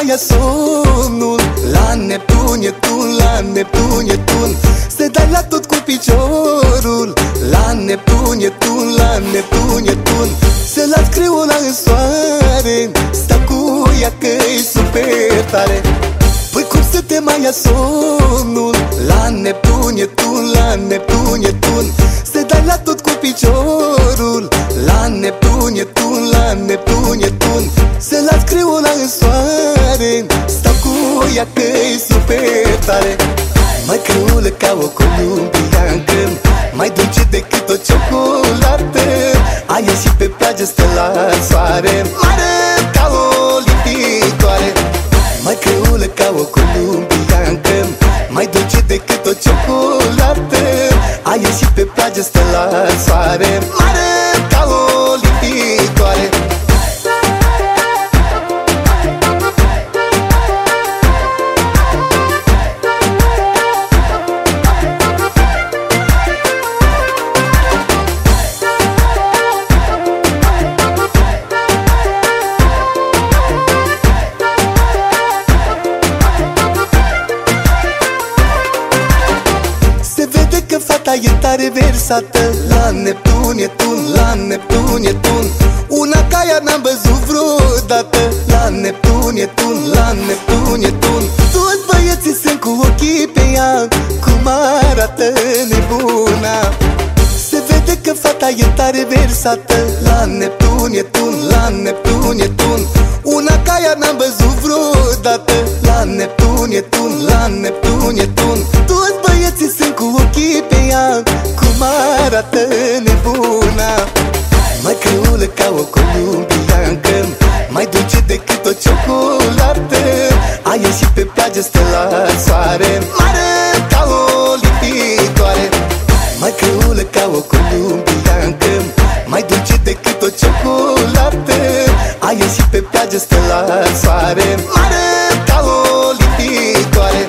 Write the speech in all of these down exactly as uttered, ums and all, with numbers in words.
ia somnul. La Neptun e tun, la Neptun e tun, se dai la tot cu piciorul. La Neptun e tun, la Neptun e tun, se las creula în soare. Sta cu ea că-i super tare. Păi cum să te mai ia somnul? La Neptun e tun, la Neptun e tun, se dai la tot cu piciorul. La Neptun e tun, la Neptun e tun, se las creula în soare. Stau cu ea că-i super tare. Mai creulă ca o columbiancă, mai dulce decât o ciocolată. A ieșit pe plajă, stă la soare, mare ca o lipitoare. Mai creulă ca o columbiancă, mai dulce decât o ciocolată. A ieșit pe plajă, stă la soare, mare ca o lipitoare. Fata e tare versată. La Neptun e tun, la Neptun e tun, una ca ea n-am văzut vreodată. La Neptun e tun, la Neptun e tun, toți băieții sunt cu ochii pe ea. Cum arată nebuna, se vede că fata e tare versată. La Neptun e tun, la Neptun e tun, una ca ea n-am văzut vreodată. La Neptun e tun, la Neptun e tun, toți băieții sunt cu ochii pe ea. Cum arată nebuna, mai creulă ca o columbiancă, mai dulce decât o ciocolată. A ieșit pe plajă, stă la soare, mare ca o lipitoare. Mai creulă ca o columbiancă, mai dulce decât o ciocolată. A ieșit pe plajă, stă la soare, mare ca o lipitoare.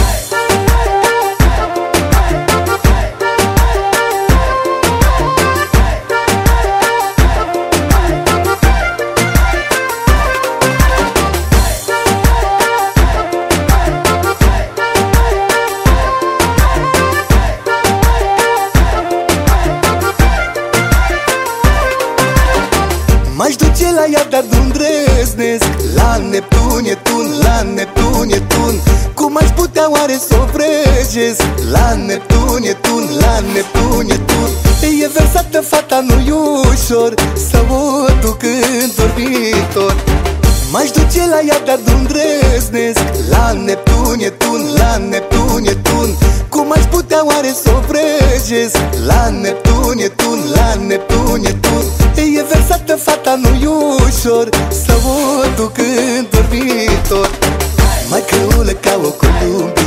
M-aș duce la ea, dar nu îndrăznesc. La Neptun e tun, la Neptun e tun, cum aș putea oare să o vrăjesc? La Neptun e tun, la Neptun e tun, e versată fata, nu-i ușor să o duc în dormitor. M-aș duce la ea, dar nu îndrăznesc. La Neptun e tun, la Neptun e tun, cum aș putea oare să o vrăjesc? La Neptun e tun, la Neptun e tun, e versată fata, nu-i ușor să o duc în dormitor. Mai creulă ca o columbiancă,